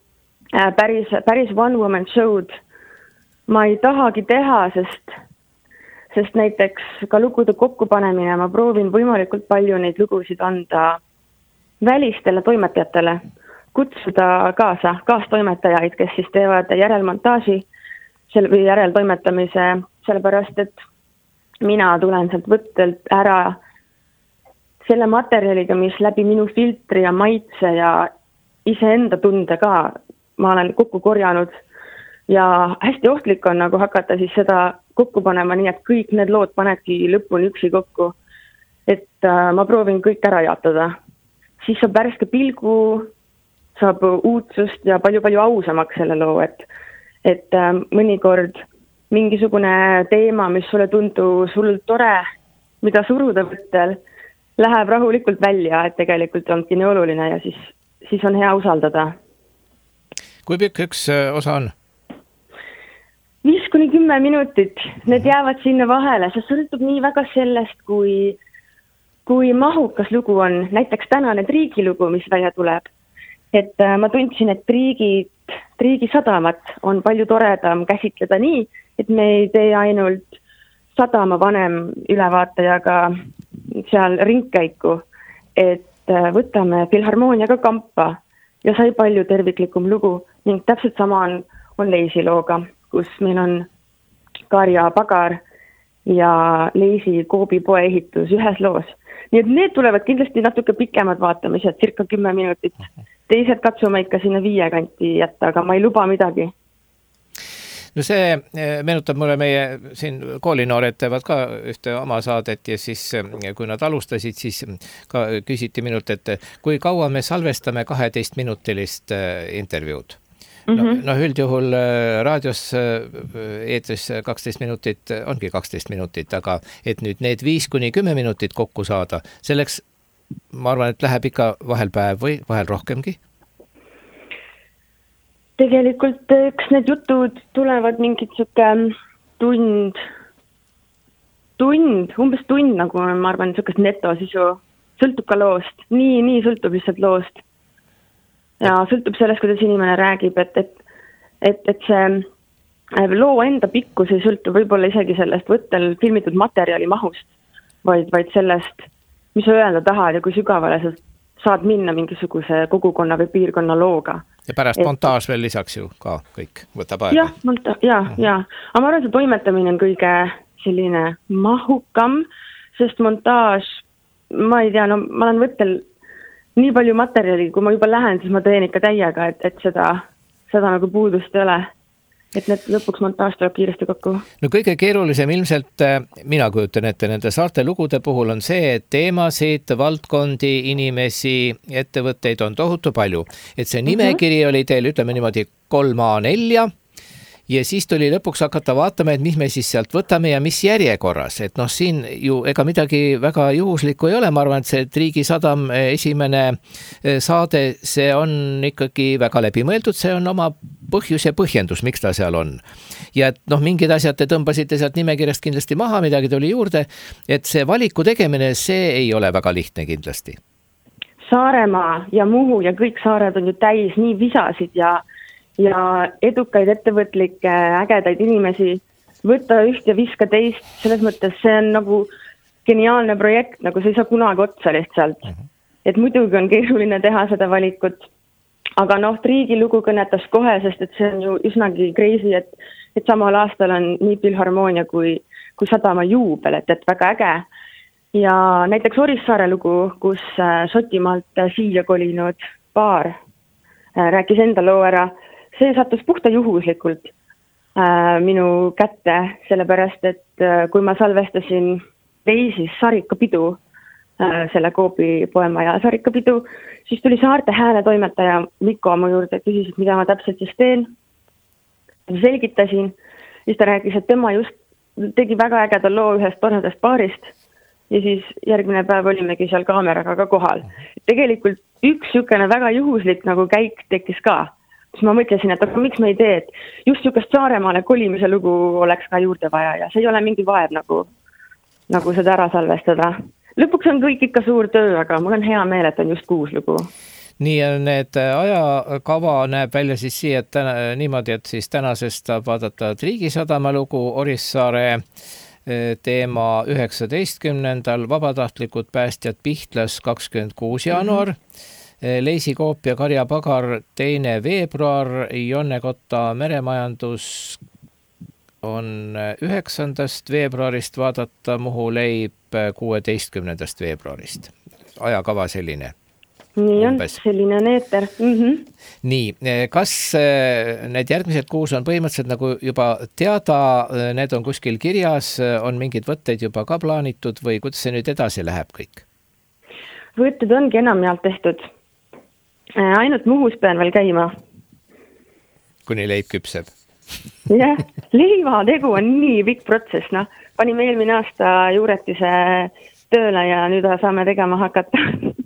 päris one-woman show'd ma ei tahagi teha, sest näiteks ka lugude kokkupanemine, ma proovin võimalikult palju neid lugusid anda välistele toimetajatele, kutsuda kaastoimetajaid, kes siis teevad järelmontaaži või järeltoimetamise, sellepärast, et mina tulen sealt võttelt ära selle materjaliga, mis läbi minu filtri ja maitse ja iseenda tunde ka ma olen kokku korjanud ja hästi ohtlik on nagu hakata siis seda kokku panema nii, et kõik need lood panedki lõpuni üksi kokku. Et ma proovin kõik ära jaotada. Siis saab värske pilgu, saab uudsust ja palju ausamaks selle loo, et mõnikord mingisugune teema, mis sulle tundub sul tore, mida suruda võttel, läheb rahulikult välja, et tegelikult ongi nii oluline ja siis on hea usaldada. Kui pikk üks osa on? 5-10 minutit. Need jäävad sinna vahele. See sõltub nii väga sellest, kui mahukas lugu on. Näiteks tänane Triigi lugu, mis välja tuleb. Et ma tundsin, et Triigi sadamat on palju toredam käsitleda nii, et me ei tee ainult sadama vanem ülevaatajaga seal ringkäiku, et võtame Filharmooniaga kampa ja sai palju terviklikum lugu ning täpselt sama on Leisi looga, kus meil on Karja Pagar ja Leisi Koobi poe ehitus ühes loos. Nii et need tulevad kindlasti natuke pikemad vaatamised, circa 10 minutit. Teised katsume ikka sinna 5 kanti jätta, aga ma ei luba midagi. No see meenutab mulle meie siin koolinoored teevad ka ühte oma saadet ja siis kui nad alustasid, siis ka küsiti minult, et kui kaua me salvestame 12-minutilist intervjuud. No üldjuhul raadios eetris 12 minutit ongi 12 minutit, aga et nüüd need 5-10 minutit kokku saada, selleks ma arvan, et läheb ikka vahel päev või vahel rohkemgi. Tegelikult üks need jutud tulevad mingid siuke umbes tund, nagu ma arvan, siukest netosisu, sõltub ka loost, nii sõltub lihtsalt loost. Ja sõltub sellest, kuidas inimene räägib, et see loo enda pikkus ei sõltu võib-olla isegi sellest võttel filmitud materjali mahust, vaid sellest, mis sa öelda tahad ja kui sügavale sa saad minna mingisuguse kogukonna või piirkonna looga. Ja pärast montaaž veel lisaks ju ka kõik võtab aega. Ja. Aga ma arvan, see toimetamine on kõige selline mahukam, sest montaaž, ma ei tea, ma olen võttel nii palju materjali, kui ma juba lähen, siis ma teen ikka täiega, et seda nagu puudust ei ole. Et need lõpuks montaaž tuleb kiiresti kokku. No kõige keerulisem ilmselt, mina kujutan ette nende saarte lugude puhul on see, et teemasid, valdkondi, inimesi, ettevõtteid on tohutu palju. Et see nimekiri oli teil, ütleme niimoodi 3A4 ja siis tuli lõpuks hakata vaatama, et mis me siis sealt võtame ja mis järjekorras. Et siin ju ega midagi väga juhuslikku ei ole. Ma arvan, et see Triigi Sadam esimene saade, see on ikkagi väga läbimõeldud. See on oma põhjus ja põhjendus, miks ta seal on. Ja et mingid asjad te tõmbasite sealt nimekirjast kindlasti maha, midagi tuli juurde. Et see valiku tegemine, see ei ole väga lihtne kindlasti. Saaremaa ja Muhu ja kõik saared on ju täis nii visasid ja edukaid ettevõtlikke, ägedaid inimesi, võtta üht ja viska teist, selles mõttes see on nagu geniaalne projekt, nagu see ei saa kunagi otsa lihtsalt. Et muidugi on keeruline teha seda valikut, aga Triigi lugu kõnetas kohe, sest et see on ju üsnagi crazy, et samal aastal on nii Filharmoonia kui Sadama juubel, et väga äge. Ja näiteks Orissaare lugu, kus Šotimaalt siia kolinud paar rääkis enda loo ära, see sattus puhta juhuslikult minu kätte, sellepärast, et kui ma salvestasin Leisis Sarikapidu, selle Koobi poemaja Sarikapidu, siis tuli Saarte Hääle toimetaja Mikko mu juurde ja küsis, mida ma täpselt siis teen. Selgitasin, siis ta rääkis, et tema just tegi väga ägeda loo ühest toredast paarist ja siis järgmine päev olimegi seal kaameraga ka kohal. Tegelikult üks sükene väga juhuslik nagu käik tekkis ka. Siis ma mõtlesin, et aga miks me ei tee, et just sükest Saaremaale kolimise lugu oleks ka juurde vaja ja see ei ole mingi vaev nagu seda ära salvestada. Lõpuks on kõik ikka suur töö, aga mul on hea meel, et on just 6 lugu. Nii on need ajakava näeb välja siis siia, et niimoodi, et siis tänasest saab vaadata Triigi Sadama lugu, Orissaare teema 19. Vabatahtlikud päästjad Pihtlas 26. jaanuar. Leisi Koop ja Karja Pagar 2. veebruar, Jonne Kotta meremajandus on 9. veebruarist vaadata, Muhu leib 16. veebruarist. Ajakava selline. Nii on, selline on eeter. Nii, kas need järgmised 6 on põhimõtteliselt nagu juba teada, need on kuskil kirjas, on mingid võtteid juba ka plaanitud või kuidas see nüüd edasi läheb kõik? Võtted ongi enamjaalt tehtud. Ainult Muhus pean veel käima. Kuni leib küpseb. Jah, leiva tegu on nii pikk protsess. Panime eelmine aasta juuretise tööle ja nüüd saame tegema hakata.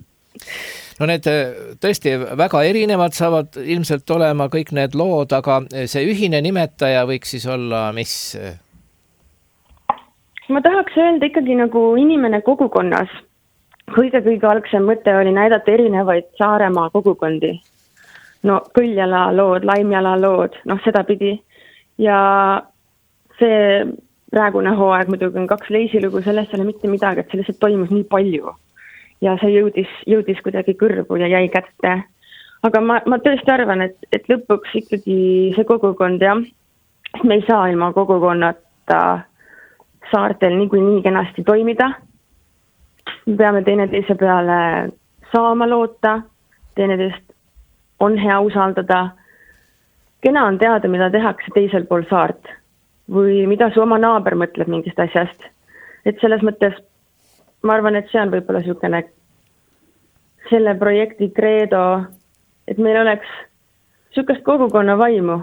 No need tõesti väga erinevad saavad ilmselt olema kõik need lood, aga see ühine nimetaja võiks siis olla mis? Ma tahaks öelda ikkagi nagu inimene kogukonnas. Kõige algsem mõte oli näidata erinevaid Saaremaa kogukondi. Kõljala lood, Laimjala lood, seda pidi. Ja see praegune hooaeg muidugi on 2 Leisi lugu, sellest ei ole mitte midagi, et see lihtsalt toimus nii palju. ja see jõudis kuidagi kõrvu ja jäi kätte. Aga ma tõesti arvan, et lõpuks ikkagi see kogukond ja me ei saa ilma kogukonnata saartel niikuinii kenasti toimida. Me peame teineteise peale saama loota, teineteist on hea usaldada. Kena on teada, mida tehakse teisel pool saart või mida su oma naaber mõtleb mingist asjast. Et selles mõttes ma arvan, et see on võib-olla niisugune selle projekti kreedo, et meil oleks niisugust kogukonna vaimu.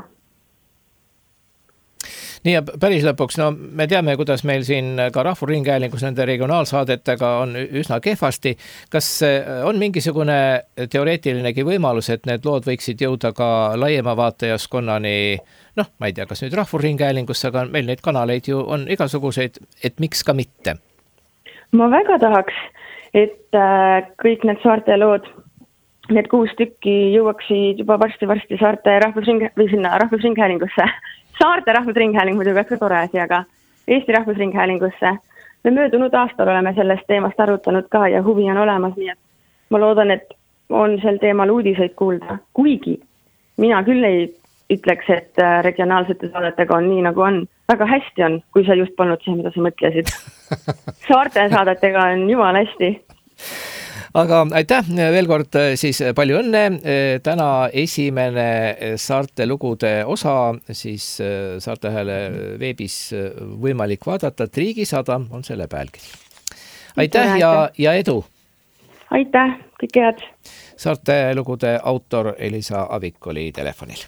Nii ja päris lõpuks, no me teame, kuidas meil siin ka Rahvusringhäälingus nende regionaalsaadetega on üsna kehvasti. Kas on mingisugune teoreetilinegi võimalus, et need lood võiksid jõuda ka laiema vaatajaskonnani, ma ei tea, kas nüüd Rahvusringhäälingusse, aga meil neid kanaleid ju on igasuguseid, et miks ka mitte? Ma väga tahaks, et kõik need saarte lood, need 6 tükki jõuaksid juba varsti saarte Rahvusringhäälingusse. Saarte Rahvusringhääling muidugi väga tore asi, aga Eesti Rahvusringhäälingusse. Me möödunud aastal oleme sellest teemast arutanud ka ja huvi on olemas, nii et ma loodan, et on sel teemal uudiseid kuulda. Kuigi mina küll ei ütleks, et regionaalsete saadetega on nii nagu on. Väga hästi on, kui sa just polnud see, mida sa mõtlesid. Saarte saadetega on jumal hästi. Aga aitäh veel kord siis palju õnne. Täna esimene saarte lugude osa, siis Saarte Hääle veebis võimalik vaadata. Triigisada on selle pealkiri. Aitäh ja edu! Aitäh, kõik head! Saarte lugude autor Elisa Avik oli telefonil.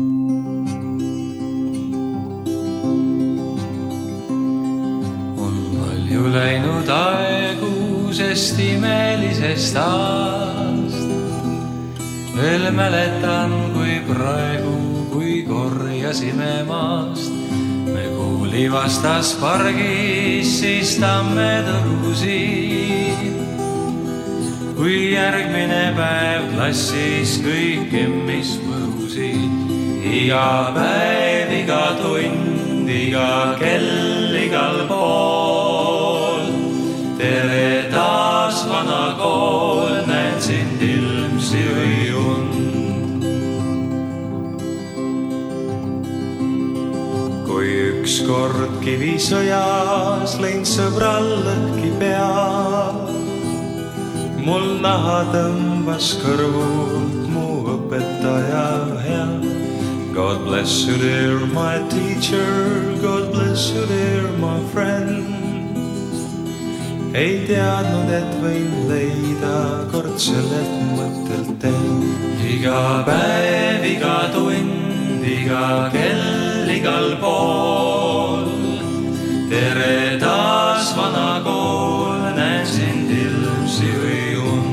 On palju läinud aegu sest imelisest aast. Veel mäletan, kui praegu, kui korjasime maast. Me kooli vastas pargis, siis tamme tõrusid. Kui järgmine päev klassis kõik emmis võrusid. Iga päev, iga tund, iga kell, igal pool. Tere taas vana kool, näen sind ilmsi või und. Kui ükskord Kivisõjas lõin sõbral lõhki pea, mul naha tõmbas kõrvult mu õpetaja hea. God bless you dear my teacher, God bless you dear my friend. Ei teadnud, et võin leida kord sellelt mõttelt end. Iga päev, iga tund, iga kell, igal pool. Tere taas vana kool, näen sind ilmsi või und.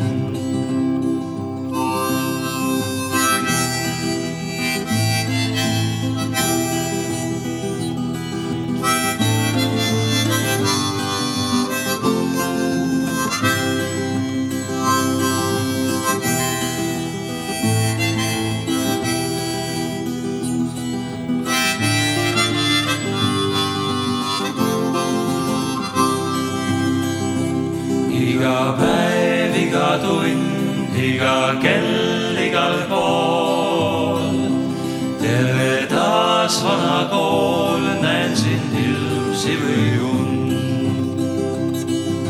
Iga päev, iga tund, iga kell, igal pool. Tere taas vana kool, näen sind ilmsi või und.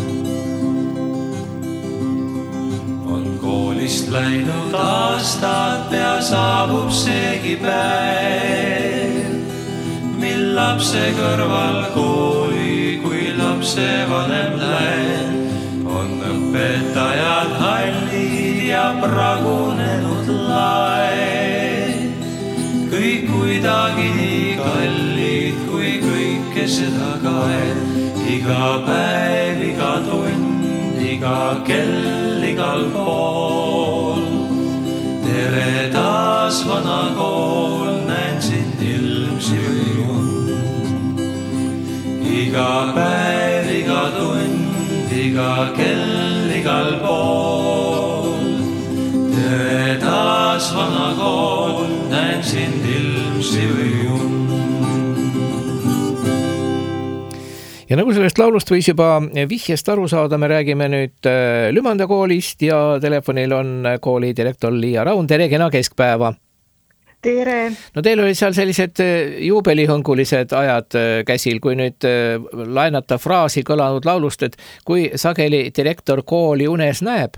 On koolist läinud aastad, pea saabub seegi päev, mil lapse kõrval kooli, kui lapse vanem lähen. On õpetajad hallid ja pragunenud laed. Kõik kuidagi nii kallid, kui kõike seda kaed. Iga päev, iga tund, iga kell, igal pool. Tere taas vana kool, näen sind ilmsi või und. Iga päev, iga tund, iga kell, igal pool. Tere taas vana kool, näen sind ilmsi või und. Ja nagu sellest laulust võis juba vihjest aru saada, me räägime nüüd Lümanda koolist ja telefonil on kooli direktor Liia Raun. Tere, kena keskpäeva! Tere! No teil oli seal sellised juubelihõngulised ajad käsil, kui nüüd laenata fraasi kõlanud laulust, et kui sageli direktor kooli unes näeb?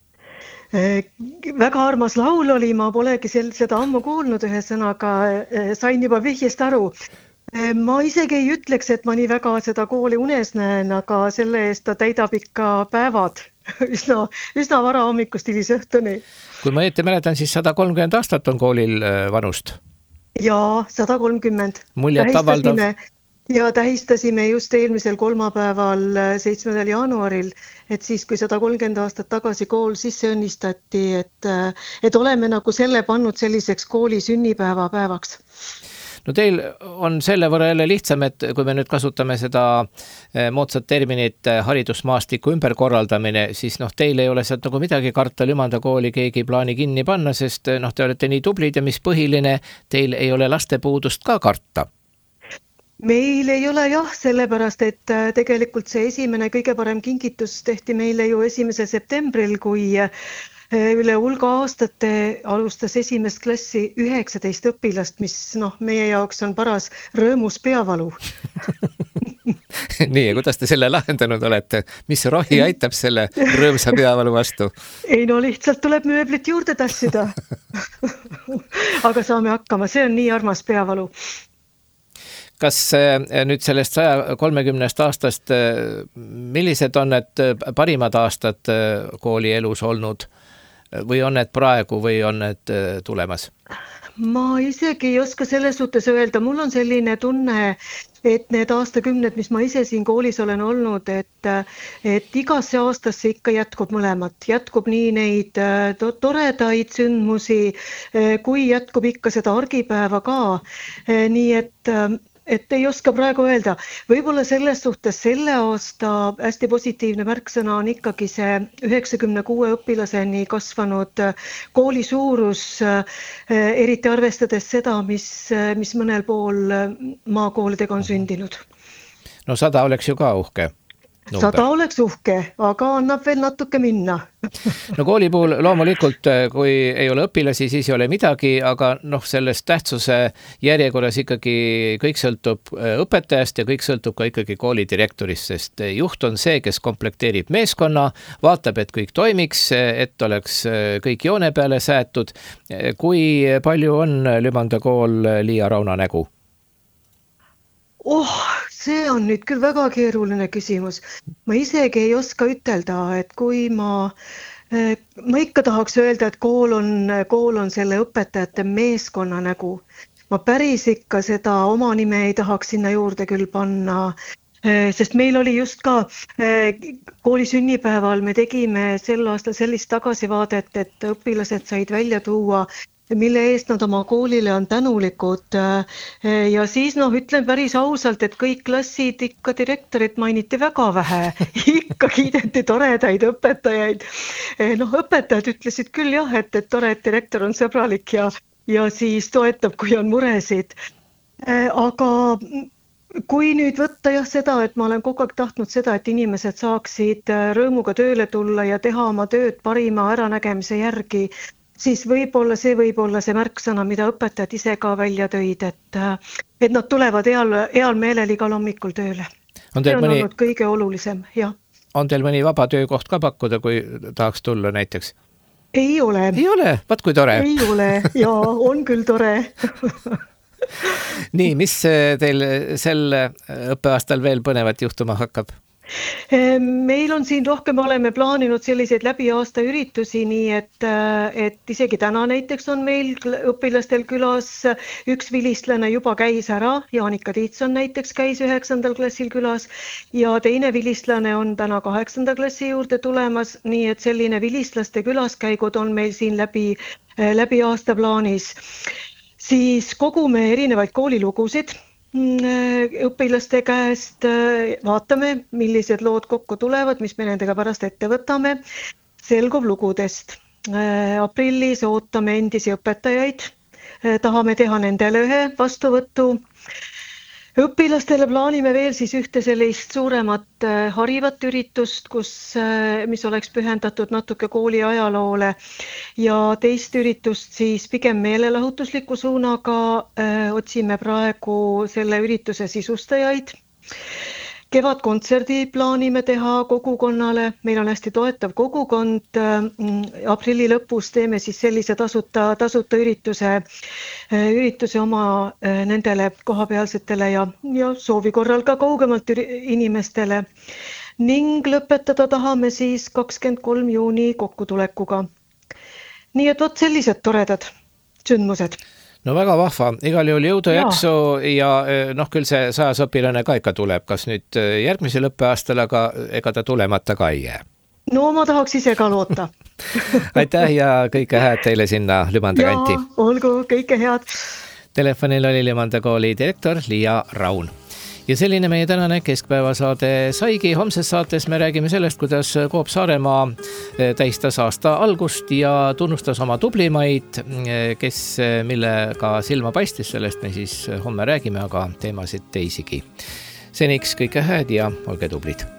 Väga armas laul oli, ma polegi seda ammu kuulnud, ühesõnaga sain juba vihjest aru. Ma isegi ei ütleks, et ma nii väga seda kooli unes näen, aga selle eest ta täidab ikka päevad üsna vara hommikust hilisõhtuni. Kui ma ette mäletan, siis 130 aastat on koolil vanust. Jaa, 130. Muljet avaldav. Ja tähistasime just eelmisel kolmapäeval 7. jaanuaril, et siis kui 130 aastat tagasi kool sisse õnnistati, et oleme nagu selle pannud selliseks kooli sünnipäeva päevaks. No teil on selle võrra jälle lihtsam, et kui me nüüd kasutame seda moodsat terminit haridusmaastiku ümberkorraldamine, siis teil ei ole sealt nagu midagi karta, Lümanda kooli keegi plaani kinni panna, sest te olete nii tublid ja mis põhiline, teil ei ole lastepuudust ka karta. Meil ei ole jah, sellepärast, et tegelikult see esimene kõige parem kingitus tehti meile ju 1. septembril, kui üle hulga aastate alustas esimest klassi 19 õpilast, mis meie jaoks on paras rõõmus peavalu. Nii, ja kuidas te selle lahendanud olete? Mis rohi aitab selle rõõmsa peavalu vastu? Ei lihtsalt tuleb mööblit juurde tassida. Aga saame hakkama, see on nii armas peavalu. Kas nüüd sellest 130 aastast, millised on need parimad aastad kooli elus olnud või on need praegu või on need tulemas? Ma isegi ei oska selles suhtes öelda, mul on selline tunne, et need aastakümned, mis ma ise siin koolis olen olnud, et igasse aastasse ikka jätkub mõlemat. Jätkub nii neid toredaid sündmusi, kui jätkub ikka seda argipäeva ka. Nii et ei oska praegu öelda. Võib-olla selles suhtes selle aasta hästi positiivne märksõna on ikkagi see 96 õpilaseni kasvanud kooli suurus, eriti arvestades seda, mis mõnel pool maakoolidega on sündinud. No 100 oleks ju ka uhke. 100 oleks uhke, aga annab veel natuke minna. No kooli puhul loomulikult, kui ei ole õpilasi, siis ei ole midagi, aga sellest tähtsuse järjekorras ikkagi kõik sõltub õpetajast ja kõik sõltub ka ikkagi kooli direktorist, sest juht on see, kes komplekteerib meeskonna, vaatab, et kõik toimiks, et oleks kõik joone peale säätud. Kui palju on Lümanda kool Liia Rauna nägu? See on nüüd küll väga keeruline küsimus. Ma isegi ei oska ütelda, et kui ma ikka tahaks öelda, et kool on selle õpetajate meeskonna nägu. Ma päris ikka seda oma nime ei tahaks sinna juurde küll panna, sest meil oli just ka kooli sünnipäeval, me tegime sel aastal sellist tagasivaadet, et õpilased said välja tuua, mille eest nad oma koolile on tänulikud. Ja siis ütlen päris ausalt, et kõik klassid ikka direktorit mainiti väga vähe. Ikka kiideti toredaid õpetajaid. Õpetajad ütlesid küll jah, et tore, et direktor on sõbralik ja siis toetab, kui on muresid. Aga kui nüüd võtta seda, et ma olen kogu aeg tahtnud seda, et inimesed saaksid rõõmuga tööle tulla ja teha oma tööd parima äranägemise järgi, siis võib-olla see märksõna, mida õpetajad ise ka välja tõid, et nad tulevad heal meelel igal hommikul tööle. See on olnud kõige olulisem, jah. On teil mõni vaba töökoht ka pakkuda, kui tahaks tulla näiteks? Ei ole. Ei ole? Vaat kui tore. Ei ole, jaa, on küll tore. Nii, mis teil sel õppeaastal veel põnevat juhtuma hakkab? Meil on siin rohkem, oleme plaaninud selliseid läbi aasta üritusi, nii et isegi täna näiteks on meil õpilastel külas üks vilistlane juba käis ära, Jaanika Tiitson näiteks käis 9. klassil külas ja teine vilistlane on täna 8. klassi juurde tulemas, nii et selline vilistlaste külaskäigud on meil siin läbi aasta plaanis. Siis kogume erinevaid koolilugusid õpilaste käest, vaatame, millised lood kokku tulevad, mis me nendega pärast ette võtame, selgub lugudest. Aprillis ootame endisi õpetajaid, tahame teha nendele ühe vastuvõttu. õpilastele plaanime veel siis ühte sellist suuremat harivat üritust, mis oleks pühendatud natuke kooli ajaloole ja teist üritust siis pigem meelelahutusliku suunaga. Otsime praegu selle ürituse sisustajaid. Kevadkontserdi plaanime teha kogukonnale, meil on hästi toetav kogukond, aprilli lõpus teeme siis sellise tasuta ürituse oma nendele kohapealsetele ja soovi korral ka kaugemalt inimestele ning lõpetada tahame siis 23. juuni kokkutulekuga. Nii et sellised toredad sündmused. No väga vahva, igal juhul jõudu jaksu ja küll see 100 õpilane ka ikka tuleb, kas nüüd järgmisel õppeaastal, aga ega ta tulemata ka ei jää. No ma tahaks ise ka loota. Aitäh ja kõike head teile sinna Lümanda kanti. Olgu, kõike head. Telefonil oli Lümanda kooli direktor Liia Raun. Ja selline meie tänane keskpäevasaade saigi. Homses saates me räägime sellest, kuidas Coop Saaremaa tähistas aasta algust ja tunnustas oma tublimaid, kes millega silma paistis, sellest me siis homme räägime, aga teemasid teisigi. Seniks kõike head ja olge tublid.